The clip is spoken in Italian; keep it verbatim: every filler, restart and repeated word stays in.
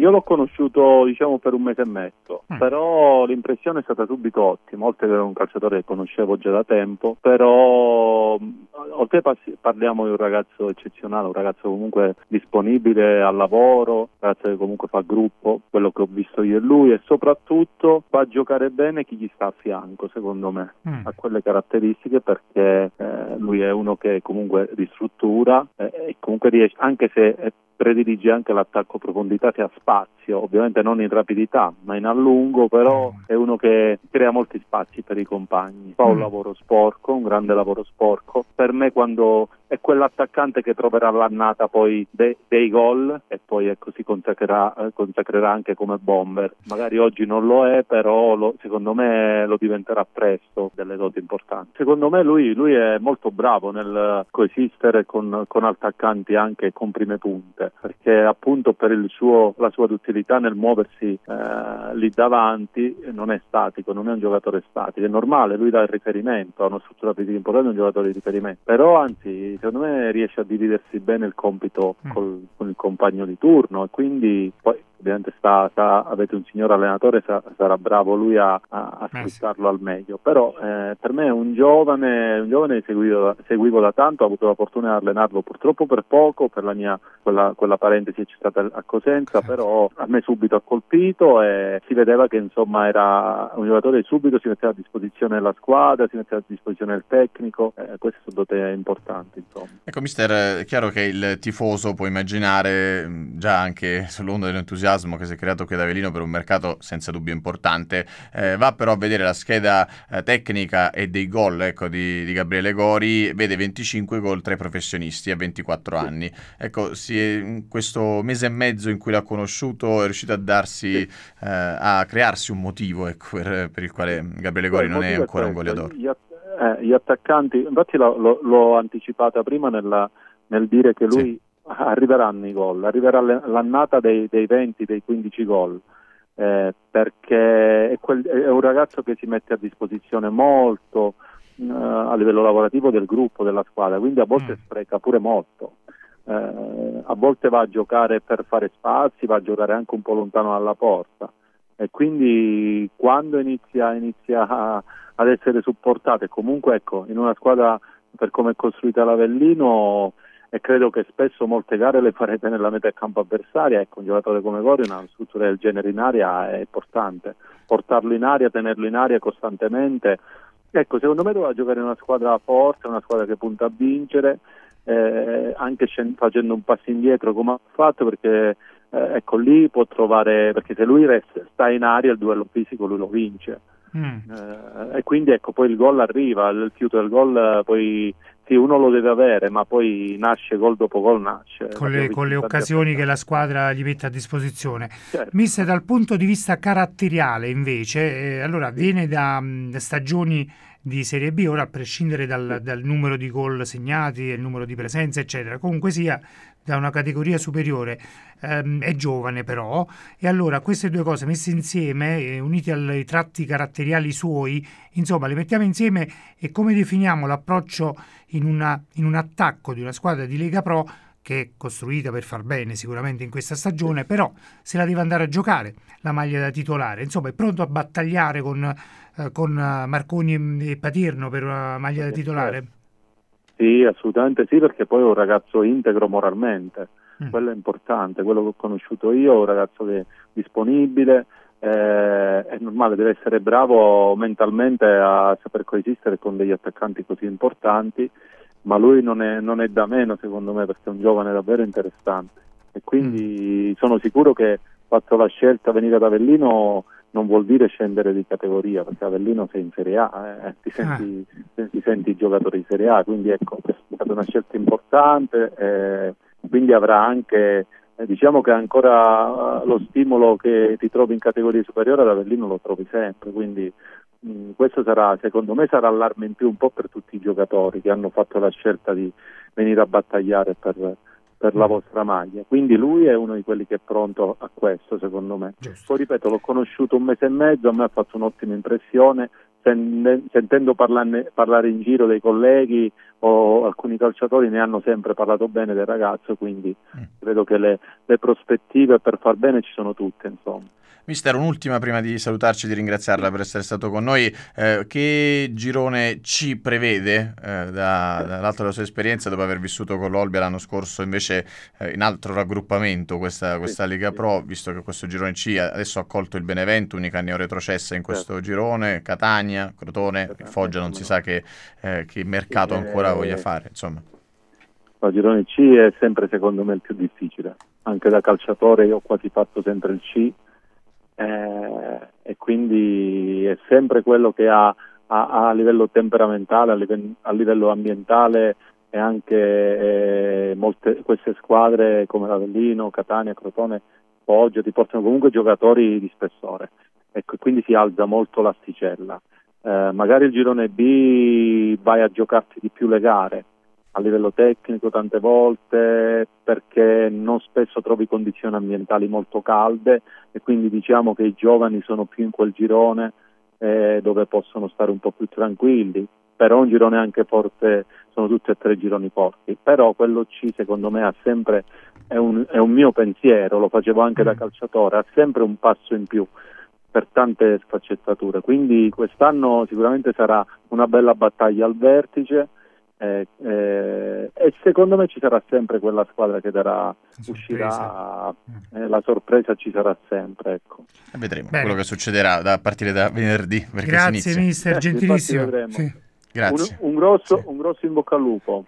io l'ho conosciuto diciamo per un mese e mezzo, mm. però l'impressione è stata subito ottima, oltre che era un calciatore che conoscevo già da tempo, però oltre passi, parliamo di un ragazzo eccezionale, un ragazzo comunque disponibile al lavoro, un ragazzo che comunque fa gruppo, quello che ho visto io e lui, e soprattutto fa giocare bene chi gli sta a fianco, secondo me, mm. ha quelle caratteristiche, perché eh, lui è uno che comunque ristruttura eh, e comunque riesce, anche se è predilige anche l'attacco profondità che ha spazio, ovviamente non in rapidità ma in allungo, però è uno che crea molti spazi per i compagni, fa un lavoro sporco, un grande lavoro sporco. Per me quando è quell'attaccante che troverà l'annata poi de- dei gol e poi ecco si consacrerà, eh, consacrerà anche come bomber, magari oggi non lo è, però lo, secondo me lo diventerà presto, delle doti importanti. Secondo me lui, lui è molto bravo nel coesistere con, con attaccanti anche con prime punte, perché appunto per il suo, la sua duttilità nel muoversi eh, lì davanti non è statico, non è un giocatore statico, è normale, lui dà il riferimento, ha una struttura fisica importante, è un giocatore di riferimento, però anzi secondo me riesce a dividersi bene il compito mm. col, con il compagno di turno, e quindi poi ovviamente sta, sta, avete un signor allenatore, sa, sarà bravo lui a, a, a sfruttarlo al meglio, però eh, per me è un giovane un giovane che seguivo, seguivo da tanto, ho avuto la fortuna di allenarlo purtroppo per poco, per la mia quella, quella parentesi c'è stata a Cosenza, però a me subito ha colpito e si vedeva che insomma era un giocatore che subito si metteva a disposizione della squadra, si metteva a disposizione del tecnico, eh, queste sono dote importanti insomma. Ecco mister, è chiaro che il tifoso può immaginare già anche sull'onda dell'entusiasmo che si è creato qui ad Avellino per un mercato senza dubbio importante, eh, va però a vedere la scheda eh, tecnica e dei gol ecco, di, di Gabriele Gori, vede venticinque gol tra i professionisti a ventiquattro anni, ecco si è, in questo mese e mezzo in cui l'ha conosciuto è riuscito a darsi eh, a crearsi un motivo ecco, per, per il quale Gabriele Gori non è ancora è un goleador. Gli, eh, gli attaccanti, infatti lo, lo, l'ho anticipata prima nella, nel dire che lui sì. arriveranno i gol, arriverà l'annata dei, dei venti, dei quindici gol, eh, perché è, quel, è un ragazzo che si mette a disposizione molto eh, a livello lavorativo del gruppo, della squadra, quindi a volte mm. spreca pure molto. Eh, a volte va a giocare per fare spazi, va a giocare anche un po' lontano dalla porta, e quindi quando inizia, inizia a, ad essere supportato, e comunque ecco in una squadra per come è costruita l'Avellino, e credo che spesso molte gare le farete nella metà campo avversaria, ecco un giocatore come Gori, una struttura del genere in aria è importante, portarlo in aria, tenerlo in aria costantemente, ecco secondo me doveva giocare in una squadra forte, una squadra che punta a vincere, Eh, anche scend- facendo un passo indietro come ha fatto, perché eh, ecco lì può trovare, perché se lui resta, sta in aria il duello fisico lui lo vince mm. eh, e quindi ecco poi il gol arriva, il fiuto del gol poi sì uno lo deve avere, ma poi nasce gol dopo gol, nasce con le, con le occasioni che la squadra gli mette a disposizione. Certo. Mister, dal punto di vista caratteriale invece eh, allora viene da mh, stagioni di Serie B, ora a prescindere dal, dal numero di gol segnati, il numero di presenze eccetera, comunque sia da una categoria superiore, ehm, è giovane però, e allora queste due cose messe insieme, eh, unite ai tratti caratteriali suoi, insomma le mettiamo insieme, e come definiamo l'approccio in, una, in un attacco di una squadra di Lega Pro che è costruita per far bene sicuramente in questa stagione, però se la deve andare a giocare la maglia da titolare, insomma è pronto a battagliare con, eh, con Marconi e Paterno per la maglia da titolare? Sì, assolutamente sì, perché poi è un ragazzo integro moralmente, mm. quello è importante, quello che ho conosciuto io, è un ragazzo che è disponibile, eh, è normale, deve essere bravo mentalmente a saper coesistere con degli attaccanti così importanti, ma lui non è, non è da meno secondo me, perché è un giovane davvero interessante, e quindi mm. sono sicuro che fatto la scelta venire ad Avellino non vuol dire scendere di categoria, perché Avellino sei in Serie A, eh, ti, senti, ah. ti senti giocatore di Serie A, quindi ecco è stata una scelta importante, eh, quindi avrà anche eh, diciamo che ancora lo stimolo che ti trovi in categoria superiore ad Avellino lo trovi sempre, quindi mh, questo sarà, secondo me sarà allarme in più un po' per tutti i giocatori che hanno fatto la scelta di venire a battagliare per per la vostra maglia, quindi lui è uno di quelli che è pronto a questo secondo me. Giusto. Poi ripeto, l'ho conosciuto un mese e mezzo, a me ha fatto un'ottima impressione, sen- sentendo parlarne, parlare in giro dei colleghi o alcuni calciatori ne hanno sempre parlato bene del ragazzo, quindi mm. credo che le, le prospettive per far bene ci sono tutte, insomma. Mister, un'ultima prima di salutarci, di ringraziarla per essere stato con noi. Eh, che girone ci prevede eh, da, dall'alto della sua esperienza, dopo aver vissuto con l'Olbia l'anno scorso invece eh, in altro raggruppamento questa, questa sì, Lega sì. Pro, visto che questo girone C adesso ha accolto il Benevento, unica neoretrocessa in questo certo. girone, Catania, Crotone, il Foggia non si sa che, eh, che mercato sì, ancora eh, voglia fare, insomma. Il girone C è sempre secondo me il più difficile, anche da calciatore io ho quasi fatto sempre il C. Eh, e quindi è sempre quello che ha, ha a livello temperamentale, a livello, a livello ambientale e anche eh, molte queste squadre come l'Avellino, Catania, Crotone, Foggia ti portano comunque giocatori di spessore, ecco, quindi si alza molto l'asticella. Eh, magari il girone B vai a giocarti di più le gare a livello tecnico tante volte, perché non spesso trovi condizioni ambientali molto calde e quindi diciamo che i giovani sono più in quel girone eh, dove possono stare un po' più tranquilli, però un girone anche forte, sono tutti e tre gironi forti, però quello C secondo me ha sempre, è un, è un mio pensiero, lo facevo anche da calciatore, ha sempre un passo in più per tante sfaccettature, quindi quest'anno sicuramente sarà una bella battaglia al vertice. Eh, eh, e secondo me ci sarà sempre quella squadra che darà uscirà eh, la sorpresa ci sarà sempre, ecco. E vedremo Bene. quello che succederà da, a partire da venerdì, perché grazie si inizia. mister, gentilissimo eh, sì. Grazie. Un, un, grosso, sì. un grosso in bocca al lupo.